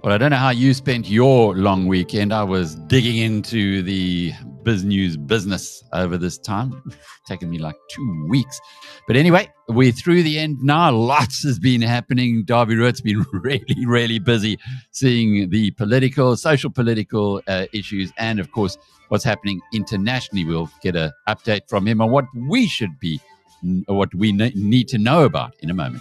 Well, I don't know how you spent your long weekend. I was digging into the BizNews business over this time. It's taken me like 2 weeks. But anyway, we're through the end now. Lots has been happening. Darby Root's been really, really busy seeing the social political issues and, of course, what's happening internationally. We'll get an update from him on what we need to know about in a moment.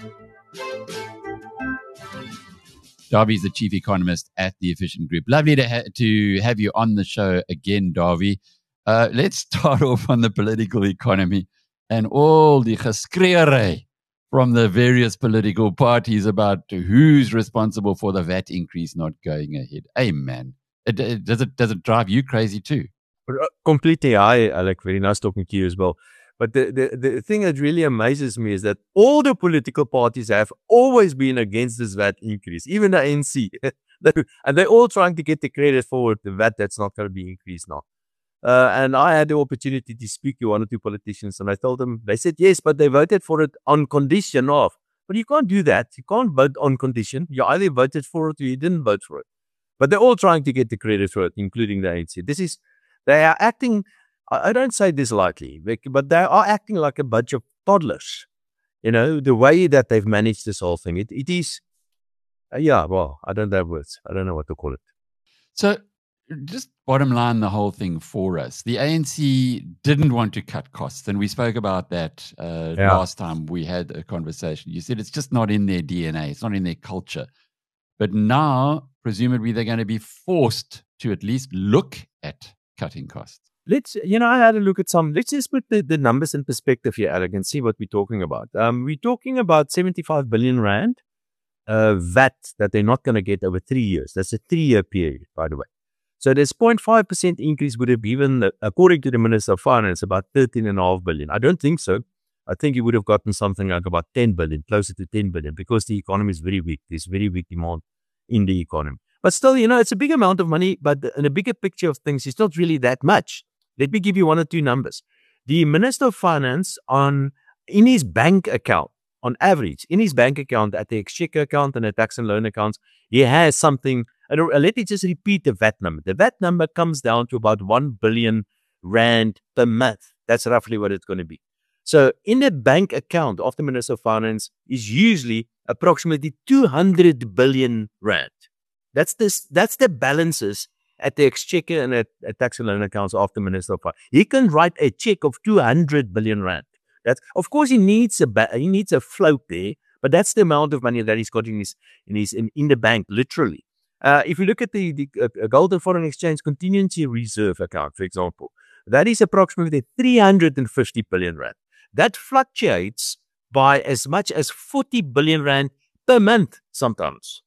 Darby's the chief economist at the Efficient Group. Lovely to have you on the show again, Darby. Let's start off on the political economy and all the geskreeuery from the various political parties about who's responsible for the VAT increase not going ahead. Hey, man, does it drive you crazy too? Completely. Alec, very nice talking to you as well. But the thing that really amazes me is that all the political parties have always been against this VAT increase, even the ANC. And they're all trying to get the credit for the VAT that's not going to be increased now. And I had the opportunity to speak to one or two politicians, and I told them, they said yes, but they voted for it on condition of. But you can't do that. You can't vote on condition. You either voted for it or you didn't vote for it. But they're all trying to get the credit for it, including the ANC. They are acting, I don't say this lightly, but they are acting like a bunch of toddlers. You know, the way that they've managed this whole thing. It is, I don't have words. I don't know what to call it. So just bottom line the whole thing for us. The ANC didn't want to cut costs, and we spoke about that last time we had a conversation. You said it's just not in their DNA. It's not in their culture. But now, presumably, they're going to be forced to at least look at cutting costs. I had a look at let's just put the numbers in perspective here, Alec, and see what we're talking about. We're talking about 75 billion rand VAT that they're not going to get over 3 years. That's a 3-year period, by the way. So this 0.5% increase would have given, according to the Minister of Finance, about 13.5 billion. I don't think so. I think he would have gotten something like about 10 billion, closer to 10 billion, because the economy is very weak. There's very weak demand in the economy. But still, it's a big amount of money, but in a bigger picture of things, it's not really that much. Let me give you one or two numbers. The Minister of Finance in his bank account, on average, in his bank account, at the Exchequer account and the tax and loan accounts, he has something, and let me just repeat the VAT number. The VAT number comes down to about 1 billion rand per month. That's roughly what it's going to be. So in the bank account of the Minister of Finance is usually approximately 200 billion rand. That's the balances at the Exchequer and at tax and loan accounts of the Minister of Finance. He can write a check of 200 billion rand. Of course, he needs a float there, but that's the amount of money that he's got in the bank, literally. If you look at the gold and foreign exchange contingency reserve account, for example, that is approximately 350 billion rand. That fluctuates by as much as 40 billion rand per month sometimes.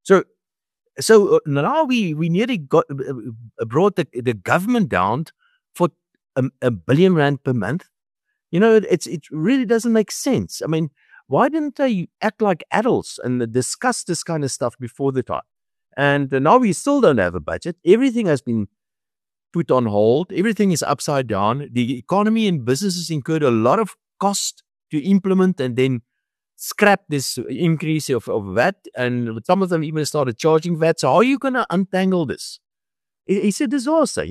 So now we nearly brought the government down for a billion rand per month. It really doesn't make sense. I mean, why didn't they act like adults and discuss this kind of stuff before the time? And now we still don't have a budget. Everything has been put on hold. Everything is upside down. The economy and businesses incurred a lot of cost to implement and then scrap this increase of VAT. And some of them even started charging VAT. So how are you going to untangle this? It's a disaster.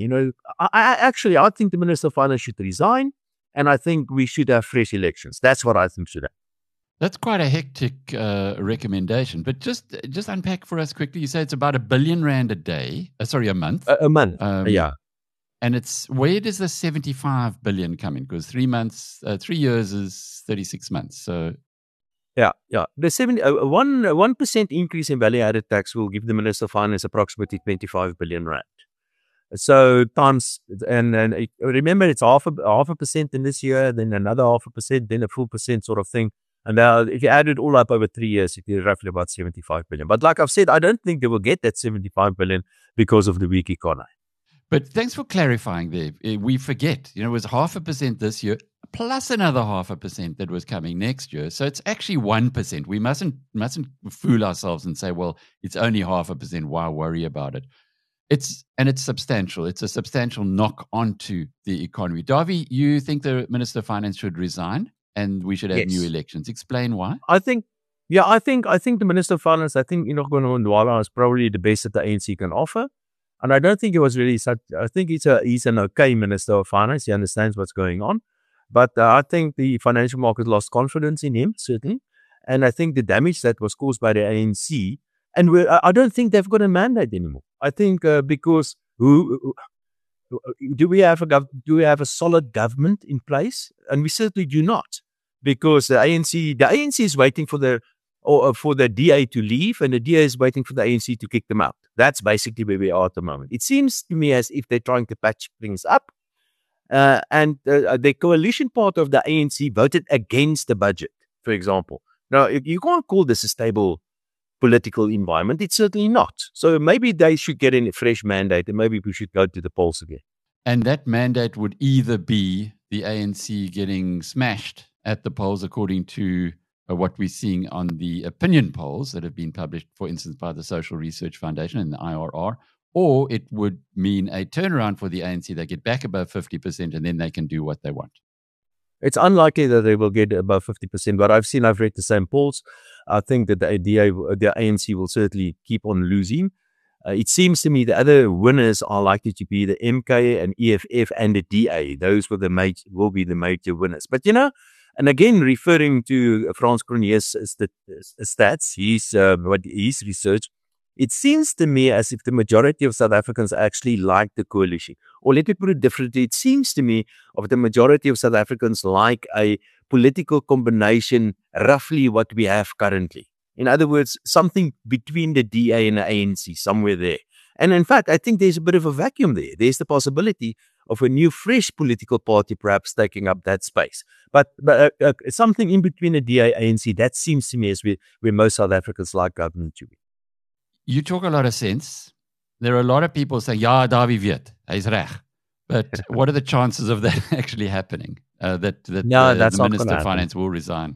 I think the Minister of Finance should resign. And I think we should have fresh elections. That's what I think should happen. That's quite a hectic recommendation. But just unpack for us quickly. You say it's about 1 billion rand a month. A month, yeah. And where does the 75 billion come in? Because 3 years is 36 months. So yeah. The 1% increase in value-added tax will give the Minister of Finance approximately 25 billion rand. So times, and remember, it's half a percent in this year, then another 0.5%, then a full percent sort of thing. And if you add it all up over 3 years, it is roughly about 75 billion. But like I've said, I don't think they will get that 75 billion because of the weak economy. But thanks for clarifying there. We forget, it was 0.5% this year, plus another 0.5% that was coming next year. So it's actually 1%. We mustn't fool ourselves and say, well, it's only 0.5%. Why worry about it? It's substantial. It's a substantial knock onto the economy. Darby, you think the Minister of Finance should resign and we should have new elections? Explain why. I think Yeah, I think the Minister of Finance, I think Enoch Godongwana is probably the best that the ANC can offer. And I don't think it was really such, I think he's an okay Minister of Finance. He understands what's going on. But I think the financial market lost confidence in him, certainly. And I think the damage that was caused by the ANC, and I don't think they've got a mandate anymore. I think because do we have a solid government in place? And we certainly do not, because the ANC is waiting for the DA to leave, and the DA is waiting for the ANC to kick them out. That's basically where we are at the moment. It seems to me as if they're trying to patch things up. And the coalition part of the ANC voted against the budget, for example. Now, you can't call this a stable political environment. It's certainly not. So maybe they should get in a fresh mandate, and maybe we should go to the polls again. And that mandate would either be the ANC getting smashed at the polls, according to what we're seeing on the opinion polls that have been published, for instance, by the Social Research Foundation and the IRR, or it would mean a turnaround for the ANC. They get back above 50%, and then they can do what they want. It's unlikely that they will get above 50%, but I've read the same polls. I think that the ANC will certainly keep on losing. It seems to me the other winners are likely to be the MK and EFF and the DA. Those will be the major winners. But and again, referring to Frans Cronje's stats, his research, it seems to me as if the majority of South Africans actually like the coalition. Or let me put it differently, it seems to me of the majority of South Africans like a political combination, roughly what we have currently. In other words, something between the DA and the ANC, somewhere there. And in fact, I think there's a bit of a vacuum there. There's the possibility of a new, fresh political party perhaps taking up that space. But something in between the DA and ANC, that seems to me as where most South Africans like government to be. You talk a lot of sense. There are a lot of people saying, ja, Dawie weet, hy's reg. But what are the chances of that actually happening? That the Minister of Finance will resign?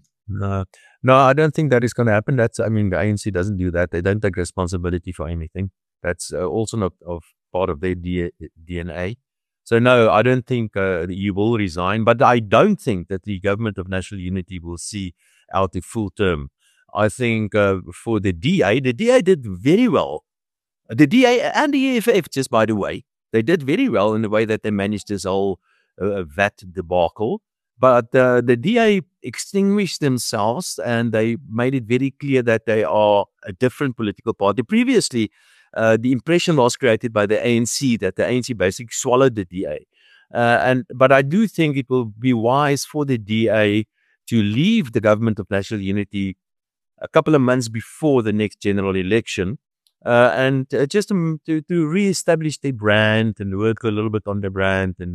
No, I don't think that is going to happen. The ANC doesn't do that. They don't take responsibility for anything. That's also not part of their DNA. So no, I don't think you will resign. But I don't think that the government of national unity will see out the full term. I think for the DA did very well. The DA and the EFF, just by the way, they did very well in the way that they managed this whole VAT debacle. But the DA extinguished themselves, and they made it very clear that they are a different political party. Previously, the impression was created by the ANC that the ANC basically swallowed the DA. But I do think it will be wise for the DA to leave the government of national unity a couple of months before the next general election, and just to reestablish their brand and work a little bit on their brand, and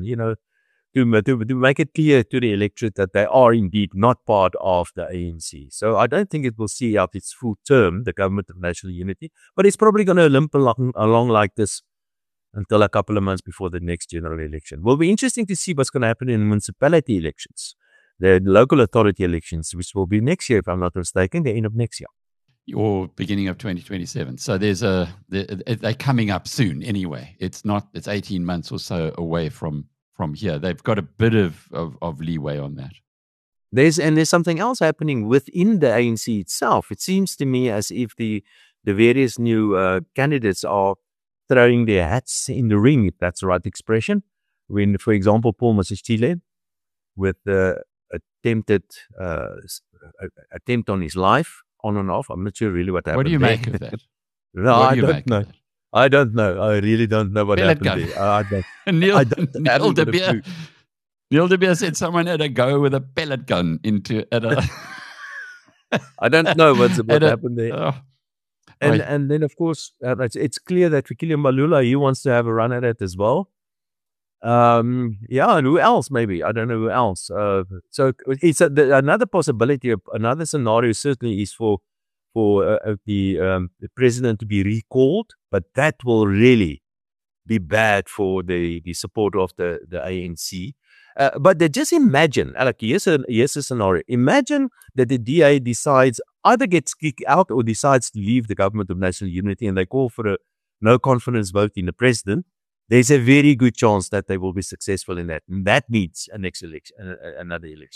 to make it clear to the electorate that they are indeed not part of the ANC. So I don't think it will see out its full term, the government of national unity, but it's probably going to limp along like this until a couple of months before the next general election. Will be interesting to see what's going to happen in municipality elections. The local authority elections, which will be next year, if I'm not mistaken, the end of next year. Or beginning of 2027. So they're coming up soon anyway. It's 18 months or so away from here. They've got a bit of leeway on that. There's something else happening within the ANC itself. It seems to me as if the various new candidates are throwing their hats in the ring, if that's the right expression. When, for example, Paul Masishile, with the attempt on his life, on and off. I'm not sure really what happened. What do you make of that? No, I don't know. I don't know. I really don't know what happened there. Neil de Beer said someone had a go with a pellet gun at a... I don't know what happened there. And then, of course, it's clear that Fikile Mbalula, he wants to have a run at it as well. And who else? Maybe I don't know who else. So it's another possibility. Another scenario certainly is for the president to be recalled, but that will really be bad for the support of the ANC. But just imagine, Alec, here's a scenario. Imagine that the DA decides either gets kicked out or decides to leave the government of national unity, and they call for a no confidence vote in the president. There's a very good chance that they will be successful in that. And that needs another election.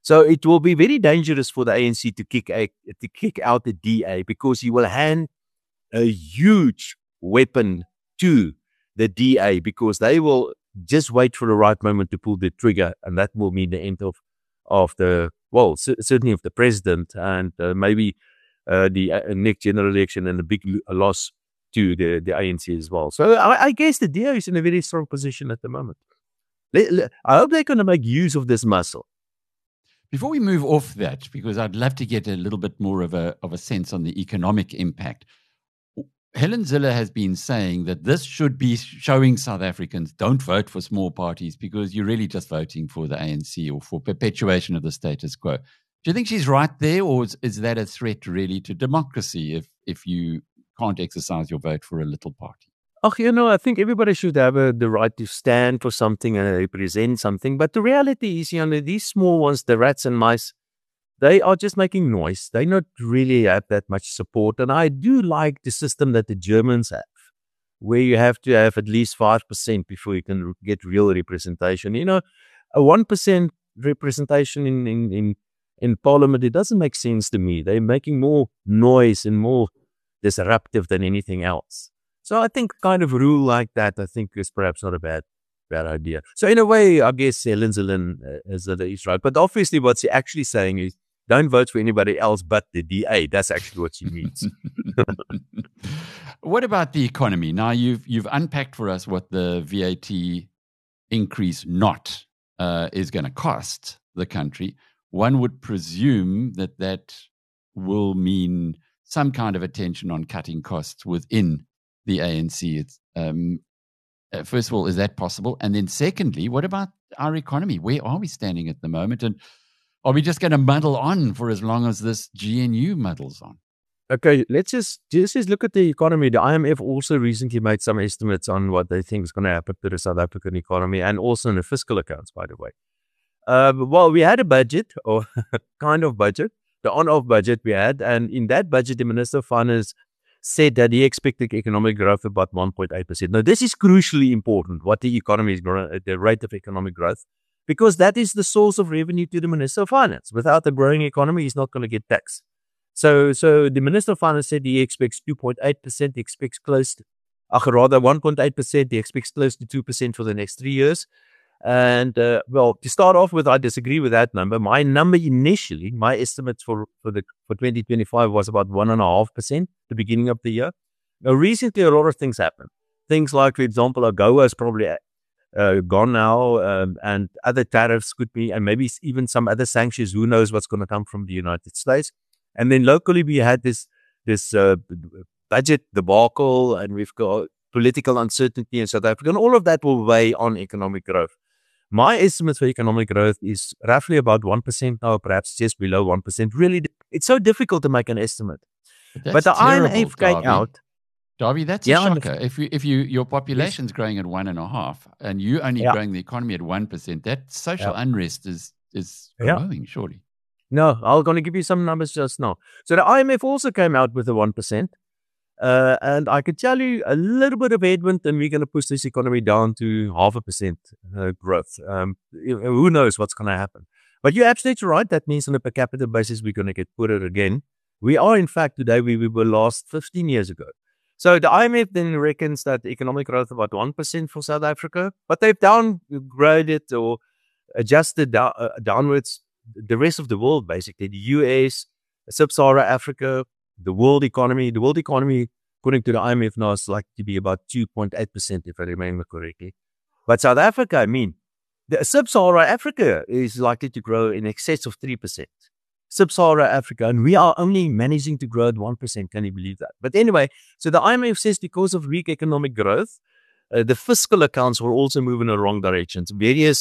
So it will be very dangerous for the ANC to kick out the DA, because he will hand a huge weapon to the DA, because they will just wait for the right moment to pull the trigger, and that will mean the end of the, well, certainly of the president, and maybe the next general election, and a big loss to the ANC as well. So I guess the DA is in a very strong position at the moment. I hope they're going to make use of this muscle. Before we move off that, because I'd love to get a little bit more of a sense on the economic impact, Helen Zille has been saying that this should be showing South Africans, don't vote for small parties, because you're really just voting for the ANC or for perpetuation of the status quo. Do you think she's right there, or is that a threat really to democracy if you can't exercise your vote for a little party? Oh, I think everybody should have the right to stand for something and represent something. But the reality is, these small ones, the rats and mice, they are just making noise. They not really have that much support. And I do like the system that the Germans have, where you have to have at least 5% before you can get real representation. A 1% representation in parliament, it doesn't make sense to me. They're making more noise and more disruptive than anything else. So I think kind of rule like that, I think, is perhaps not a bad idea. So in a way, I guess Helen Zille is right. But obviously what she's actually saying is, don't vote for anybody else but the DA. That's actually what she means. What about the economy? Now, you've unpacked for us what the VAT increase is going to cost the country. One would presume that will mean some kind of attention on cutting costs within the ANC. First of all, is that possible? And then secondly, what about our economy? Where are we standing at the moment? And are we just going to muddle on for as long as this GNU muddles on? Okay, let's just look at the economy. The IMF also recently made some estimates on what they think is going to happen to the South African economy, and also in the fiscal accounts, by the way. Well, we had a budget, or kind of budget, the on-off budget we had, and in that budget, the Minister of Finance said that he expected economic growth of about 1.8%. Now, this is crucially important, what the economy is growing, the rate of economic growth, because that is the source of revenue to the Minister of Finance. Without a growing economy, he's not going to get tax. So the Minister of Finance said he expects 2.8%, he expects close to, rather 1.8%, he expects close to 2% for the next 3 years. And, well, to start off with, I disagree with that number. My number initially, my estimate for 2025 was about 1.5%, the beginning of the year. Now, recently, a lot of things happened. Things like, for example, AGOA is probably gone now, and other tariffs could be, and maybe even some other sanctions. Who knows what's going to come from the United States? And then locally, we had this budget debacle, and we've got political uncertainty in South Africa, and all of that will weigh on economic growth. My estimate for economic growth is roughly about 1% now, perhaps just below 1%. Really, it's so difficult to make an estimate. But the IMF came out. Darby, that's a shocker. If your population's growing at 1.5% and you only growing the economy at 1%, that social unrest is growing, surely. No, I'm going to give you some numbers just now. So the IMF also came out with a 1%. And I could tell you a little bit of headwind, and we're going to push this economy down to 0.5% growth. Who knows what's going to happen? But you're absolutely right. That means on a per capita basis, we're going to get poorer again. We are, in fact, today where we were last 15 years ago. So the IMF then reckons that economic growth about 1% for South Africa, but they've downgraded or adjusted downwards the rest of the world, basically. The US, Sub-Saharan Africa, the world economy, according to the IMF now, is likely to be about 2.8%, if I remember correctly. But South Africa, the Sub-Saharan Africa is likely to grow in excess of 3%. Sub-Saharan Africa, and we are only managing to grow at 1%. Can you believe that? But anyway, so the IMF says because of weak economic growth, the fiscal accounts will also move in the wrong directions. Various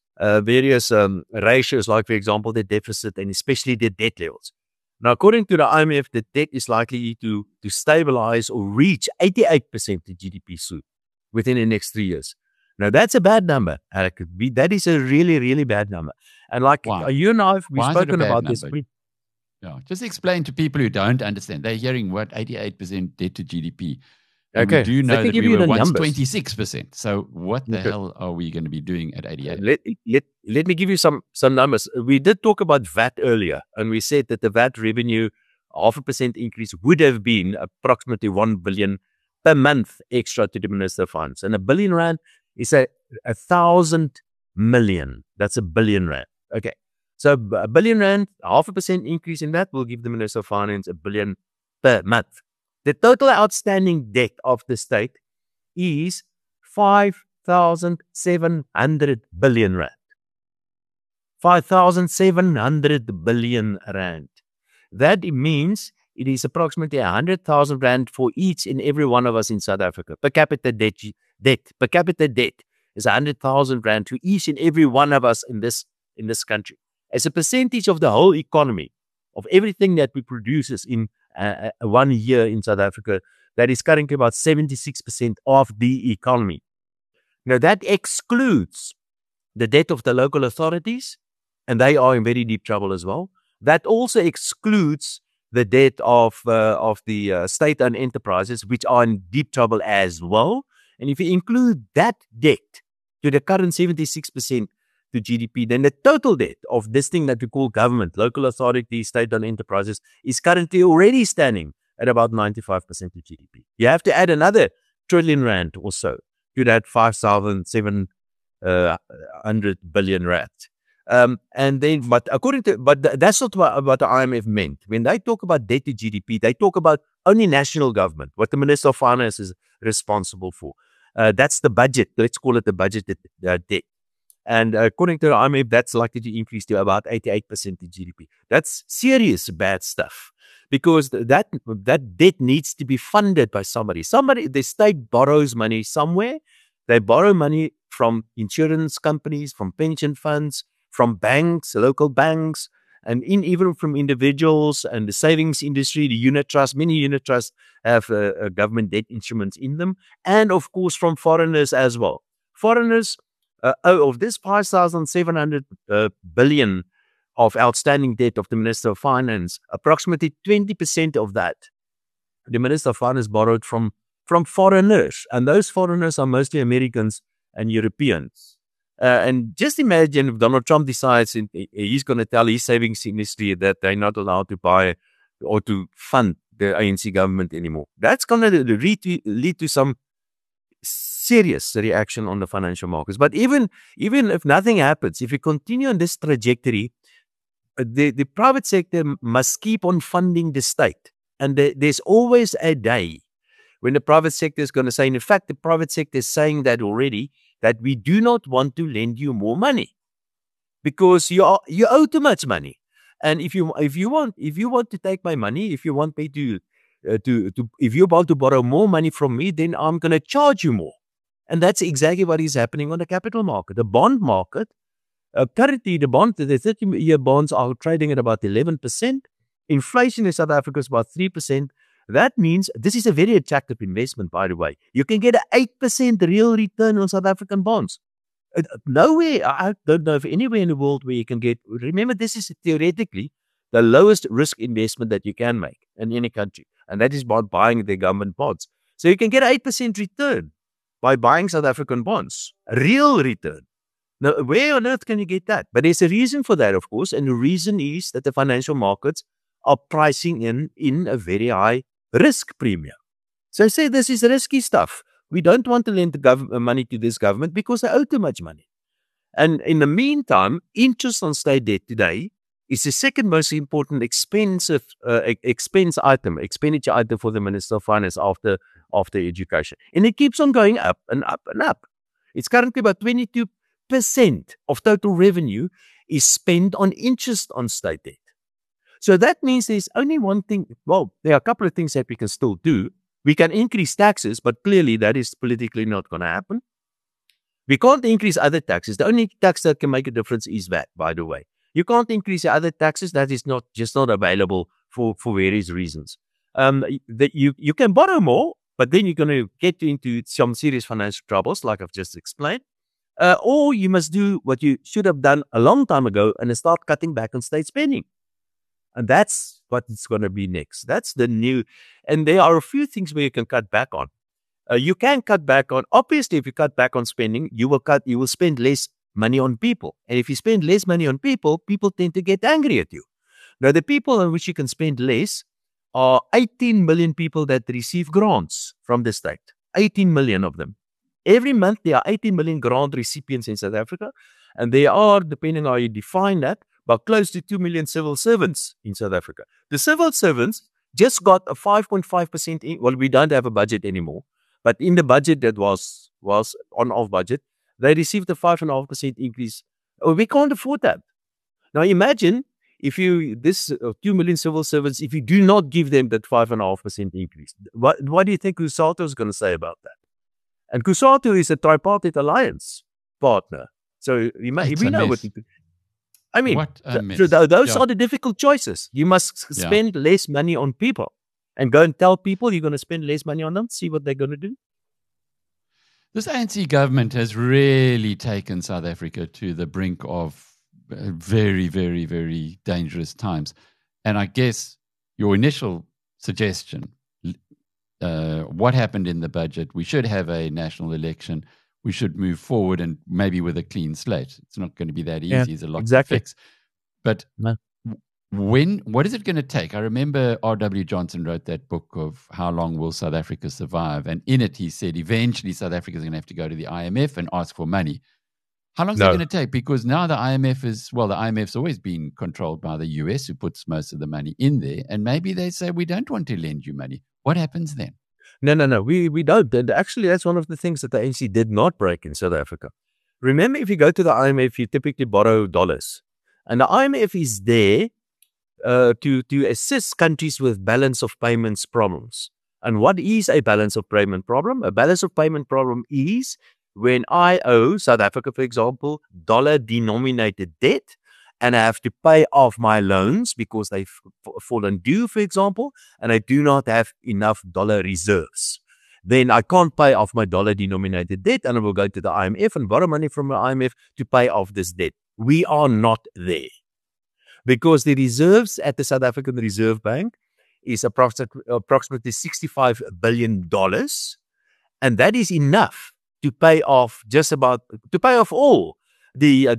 ratios, like, for example, the deficit and especially the debt levels. Now, according to the IMF, the debt is likely to stabilize or reach 88% of GDP soon within the next 3 years. Now, that's a bad number. That is a really, really bad number. And like you and I, we've spoken about this. Just explain to people who don't understand. They're hearing what, 88% debt to GDP. And we do know Let me that give we you were the once numbers. 26%. So what the Okay. hell are we going to be doing at 88? Let me give you some numbers. We did talk about VAT earlier, and we said that the VAT revenue, 0.5% increase, would have been approximately 1 billion per month extra to the Minister of Finance. And R1 billion is 1,000 million. That's R1 billion. Okay. So R1 billion, 0.5% increase in that will give the Minister of Finance R1 billion per month. The total outstanding debt of the state is 5,700 billion rand. 5,700 billion rand. That means it is approximately 100,000 rand for each and every one of us in South Africa. Per capita debt is 100,000 rand to each and every one of us in this country. As a percentage of the whole economy, of everything that we produce in 1 year in South Africa, that is currently about 76% of the economy. Now, that excludes the debt of the local authorities, and they are in very deep trouble as well. That also excludes the debt of the state-owned enterprises, which are in deep trouble as well. And if you include that debt to the current 76% to GDP, then the total debt of this thing that we call government, local authorities, state-owned enterprises, is currently already standing at about 95% of GDP. You have to add another trillion rand or so to that 5,700 billion rand. And then, but that's not what the IMF meant. When they talk about debt to GDP, they talk about only national government, what the Minister of Finance is responsible for. That's the budget. Let's call it the budget debt. And according to the IMF, that's likely to increase to about 88% of GDP. That's serious bad stuff, because that debt needs to be funded by somebody. The state borrows money somewhere. They borrow money from insurance companies, from pension funds, from banks, local banks, and even from individuals and the savings industry, the unit trust. Many unit trusts have government debt instruments in them, and of course from foreigners as well. Foreigners, of this 5,700 billion of outstanding debt of the Minister of Finance, approximately 20% of that, the Minister of Finance borrowed from foreigners, and those foreigners are mostly Americans and Europeans. And just imagine if Donald Trump decides he's going to tell his savings industry that they're not allowed to buy or to fund the ANC government anymore. That's going to lead to some serious reaction on the financial markets. But even if nothing happens, if we continue on this trajectory, the private sector must keep on funding the state. And there's always a day when the private sector is going to say, and in fact, the private sector is saying that already, that we do not want to lend you more money because you owe too much money. And if you want to take my money, if you want me if you're about to borrow more money from me, then I'm going to charge you more. And that's exactly what is happening on the capital market. The bond market, currently the 30-year bonds are trading at about 11%. Inflation in South Africa is about 3%. That means this is a very attractive investment, by the way. You can get an 8% real return on South African bonds. Nowhere, I don't know of anywhere in the world where you can get, remember, this is theoretically the lowest risk investment that you can make in any country. And that is by buying the government bonds. So you can get an 8% return by buying South African bonds, a real return. Now, where on earth can you get that? But there's a reason for that, of course. And the reason is that the financial markets are pricing in a very high risk premium. So I say this is risky stuff. We don't want to lend the money to this government because they owe too much money. And in the meantime, interest on state debt today is the second most important expenditure item for the Minister of Finance after education. And it keeps on going up and up and up. It's currently about 22% of total revenue is spent on interest on state debt. So that means there's only one thing. Well, there are a couple of things that we can still do. We can increase taxes, but clearly that is politically not going to happen. We can't increase other taxes. The only tax that can make a difference is VAT, by the way. You can't increase the other taxes. That is not available for various reasons. You can borrow more, but then you're going to get into some serious financial troubles, like I've just explained. Or you must do what you should have done a long time ago and start cutting back on state spending. And that's what it's going to be next. That's the new. And there are a few things where you can cut back on. You can cut back on, obviously, if you cut back on spending, you will spend less money on people. And if you spend less money on people, people tend to get angry at you. Now, the people on which you can spend less are 18 million people that receive grants from the state. 18 million of them. Every month, there are 18 million grant recipients in South Africa. And there are, depending on how you define that, about close to 2 million civil servants in South Africa. The civil servants just got a 5.5%. Well, we don't have a budget anymore. But in the budget that was on-off budget, they received a 5.5% increase. Oh, we can't afford that. Now imagine if you, 2 million civil servants, if you do not give them that 5.5% increase, what do you think Cusatu is going to say about that? And Cusatu is a tripartite alliance partner. So we know what. I mean, those are the difficult choices. You must spend less money on people. And go and tell people you're going to spend less money on them, see what they're going to do. This ANC government has really taken South Africa to the brink of very, very, very dangerous times. And I guess your initial suggestion, what happened in the budget, we should have a national election, we should move forward and maybe with a clean slate. It's not going to be that easy. There's a lot to fix. But what is it going to take? I remember R.W. Johnson wrote that book of How Long Will South Africa Survive? And in it, he said eventually South Africa is going to have to go to the IMF and ask for money. How long is it going to take? Because now the IMF's always been controlled by the US, who puts most of the money in there. And maybe they say, we don't want to lend you money. What happens then? No. We don't. And actually, that's one of the things that the ANC did not break in South Africa. Remember, if you go to the IMF, you typically borrow dollars. And the IMF is there to assist countries with balance of payments problems. And what is a balance of payment problem? A balance of payment problem is when I owe South Africa, for example, dollar-denominated debt, and I have to pay off my loans because they've fallen due, for example, and I do not have enough dollar reserves. Then I can't pay off my dollar-denominated debt, and I will go to the IMF and borrow money from the IMF to pay off this debt. We are not there. Because the reserves at the South African Reserve Bank is approximately $65 billion. And that is enough to pay off all the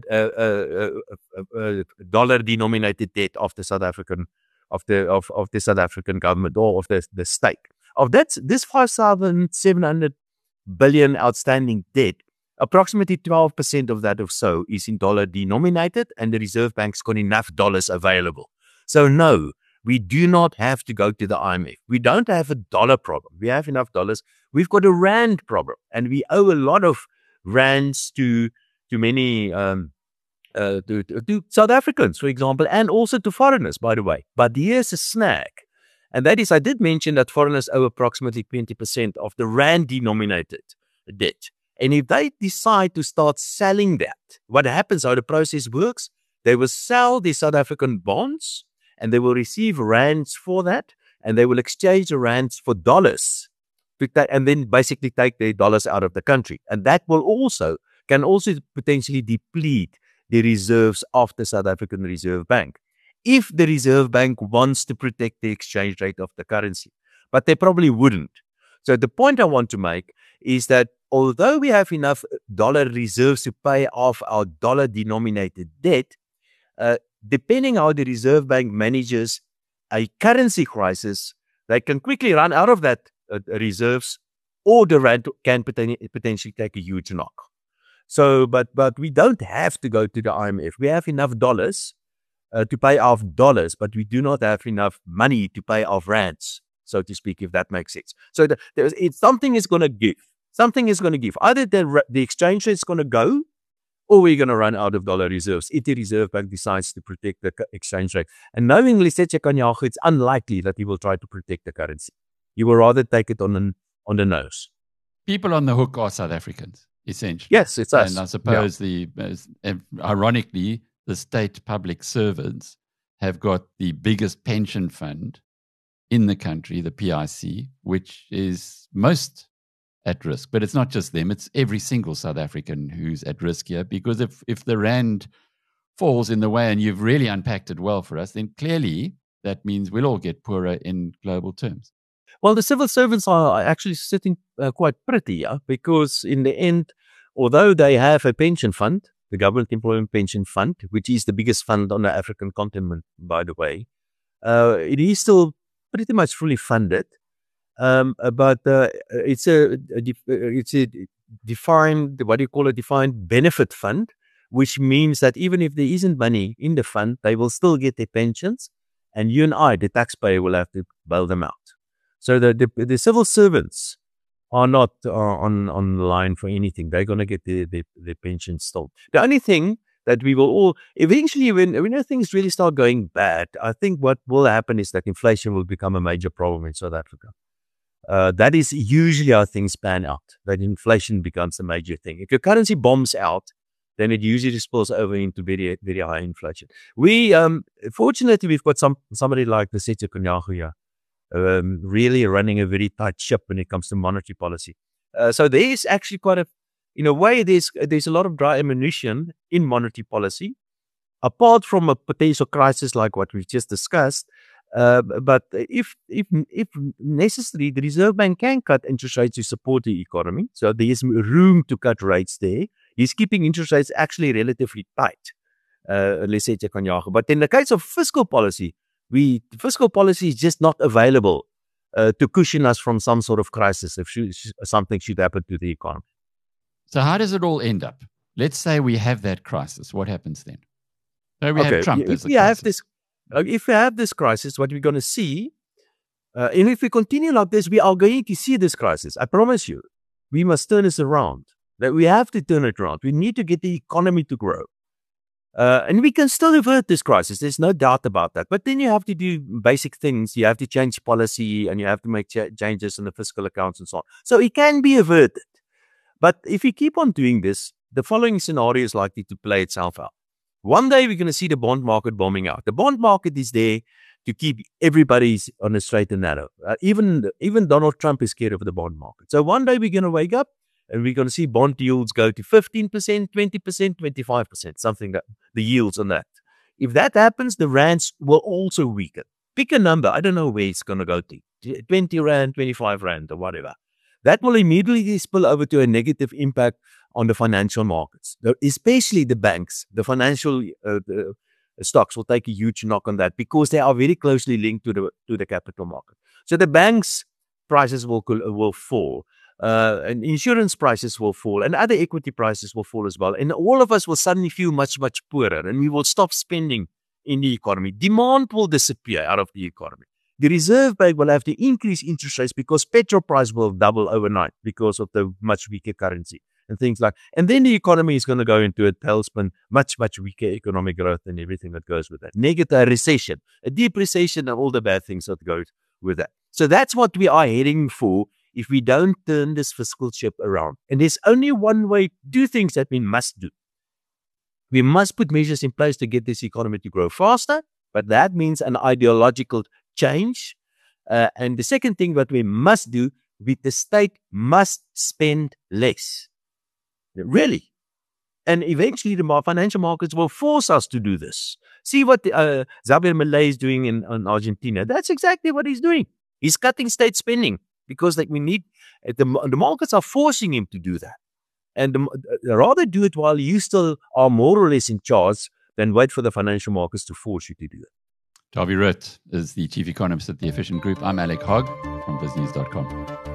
dollar-denominated debt of the South African of the South African government or of the state. Of that, this 5,700 billion outstanding debt, approximately 12% of that or so is in dollar denominated, and the Reserve Bank's got enough dollars available. So no, we do not have to go to the IMF. We don't have a dollar problem. We have enough dollars. We've got a rand problem, and we owe a lot of rands to many to South Africans, for example, and also to foreigners, by the way. But here's a snag, and that is, I did mention that foreigners owe approximately 20% of the rand-denominated debt. And if they decide to start selling that, what happens, how the process works, they will sell the South African bonds and they will receive rands for that, and they will exchange the rands for dollars and then basically take their dollars out of the country. And that can also potentially deplete the reserves of the South African Reserve Bank, if the Reserve Bank wants to protect the exchange rate of the currency. But they probably wouldn't. So the point I want to make is that although we have enough dollar reserves to pay off our dollar-denominated debt, depending how the Reserve Bank manages a currency crisis, they can quickly run out of that reserves, or the rand can potentially take a huge knock. So, but we don't have to go to the IMF. We have enough dollars to pay off dollars, but we do not have enough money to pay off rands, so to speak, if that makes sense. So something is going to give. Something is going to give. Either the exchange rate is going to go, or we're going to run out of dollar reserves if the Reserve Bank decides to protect the exchange rate. And knowing Lesetja Kganyago, it's unlikely that he will try to protect the currency. He will rather take it on the nose. People on the hook are South Africans, essentially. Yes, it's us. And I suppose ironically, the state public servants have got the biggest pension fund in the country, the PIC, which is most at risk. But it's not just them, it's every single South African who's at risk here, because if the rand falls in the way, and you've really unpacked it well for us, then clearly that means we'll all get poorer in global terms. Well, the civil servants are actually sitting quite pretty, yeah, because in the end, although they have a pension fund, the Government Employment Pension Fund, which is the biggest fund on the African continent, by the way, it is still pretty much fully funded. But it's a defined, what do you call it, defined benefit fund, which means that even if there isn't money in the fund, they will still get their pensions, and you and I, the taxpayer, will have to bail them out. So the civil servants are not on the line for anything. They're going to get their pensions still. The only thing that we will all eventually, when things really start going bad, I think what will happen is that inflation will become a major problem in South Africa. That is usually how things pan out, that inflation becomes a major thing. If your currency bombs out, then it usually spills over into very, very high inflation. Fortunately, we've got somebody like Lesetja Kganyago here, really running a very tight ship when it comes to monetary policy. So there is actually in a way, there's a lot of dry ammunition in monetary policy, apart from a potential crisis like what we've just discussed. But if necessary, the Reserve Bank can cut interest rates to support the economy. So there is room to cut rates there. He's keeping interest rates actually relatively tight, Lesetja Kganyago. But in the case of fiscal policy, fiscal policy is just not available to cushion us from some sort of crisis if something should happen to the economy. So how does it all end up? Let's say we have that crisis. What happens then? So we have Trump as a crisis. If we have this crisis, what we're going to see, and if we continue like this, we are going to see this crisis. I promise you, we must turn this around. That we have to turn it around. We need to get the economy to grow. And we can still avert this crisis. There's no doubt about that. But then you have to do basic things. You have to change policy and you have to make changes in the fiscal accounts and so on. So it can be averted. But if we keep on doing this, the following scenario is likely to play itself out. One day we're going to see the bond market bombing out. The bond market is there to keep everybody on a straight and narrow. Even Donald Trump is scared of the bond market. So one day we're going to wake up and we're going to see bond yields go to 15%, 20%, 25%, something that the yields on that. If that happens, the rands will also weaken. Pick a number. I don't know where it's going to go to. 20 rand, 25 rand or whatever. That will immediately spill over to a negative impact on the financial markets, especially the banks. The financial stocks will take a huge knock on that because they are very closely linked to the capital market. So the banks' prices will fall, and insurance prices will fall, and other equity prices will fall as well. And all of us will suddenly feel much, much poorer, and we will stop spending in the economy. Demand will disappear out of the economy. The Reserve Bank will have to increase interest rates because petrol price will double overnight because of the much weaker currency and things like. And then the economy is going to go into a tailspin, much, much weaker economic growth and everything that goes with that. Negative recession, a deep recession, and all the bad things that go with that. So that's what we are heading for if we don't turn this fiscal ship around. And there's only one way to do things that we must do. We must put measures in place to get this economy to grow faster, but that means an ideological change. And the second thing that we must do, the state must spend less. Really. And eventually the financial markets will force us to do this. See what Javier Milei is doing in Argentina. That's exactly what he's doing. He's cutting state spending because we need, the markets are forcing him to do that. And rather do it while you still are more or less in charge than wait for the financial markets to force you to do it. Dawie Rood is the chief economist at the Efficient Group. I'm Alec Hogg from biznews.com.